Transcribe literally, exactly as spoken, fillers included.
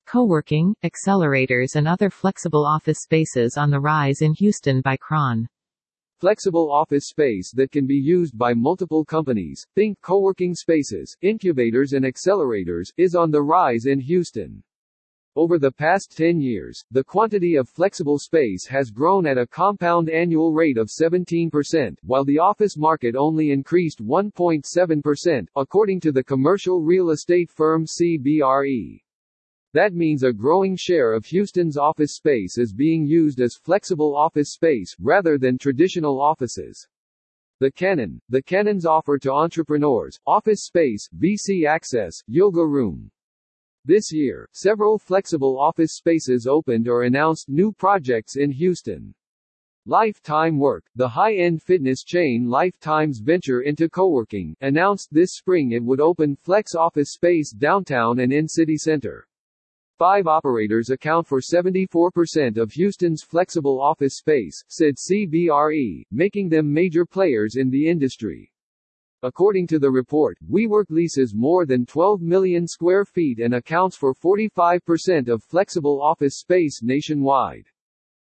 Co-working, accelerators and other flexible office spaces on the rise in Houston by Cron. Flexible office space that can be used by multiple companies, think co-working spaces, incubators and accelerators, is on the rise in Houston. Over the past ten years, the quantity of flexible space has grown at a compound annual rate of seventeen percent, while the office market only increased one point seven percent, according to the commercial real estate firm C B R E. That means a growing share of Houston's office space is being used as flexible office space, rather than traditional offices. The Cannon. The Cannon's offer to entrepreneurs, office space, V C access, yoga room. This year, several flexible office spaces opened or announced new projects in Houston. Lifetime Work, the high-end fitness chain Lifetime's venture into co-working, announced this spring it would open flex office space downtown and in city center. Five operators account for seventy-four percent of Houston's flexible office space, said C B R E, making them major players in the industry. According to the report, WeWork leases more than twelve million square feet and accounts for forty-five percent of flexible office space nationwide.